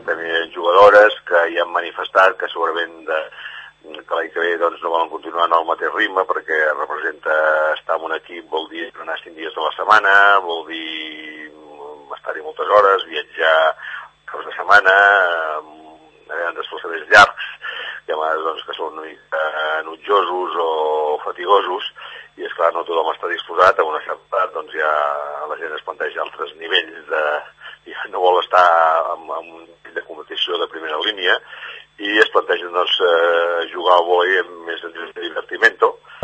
també jugadores que ja han manifestat que segurament que l'any que ve doncs, no volen continuar en el mateix ritme perquè representa estar en un equip, vol dir anar 5 dies a la setmana, vol dir estar-hi moltes hores, viatjar caps de setmana, desplaçaments llargs, i a vegades doncs, que són una mica enutjosos o fatigosos, i és clar, no tothom està disposat, a una certa part doncs ja la gent es planteja altres nivells ja no vol estar en un nivell de competició de primera línia, i es plantegen doncs, jugar al vòlei amb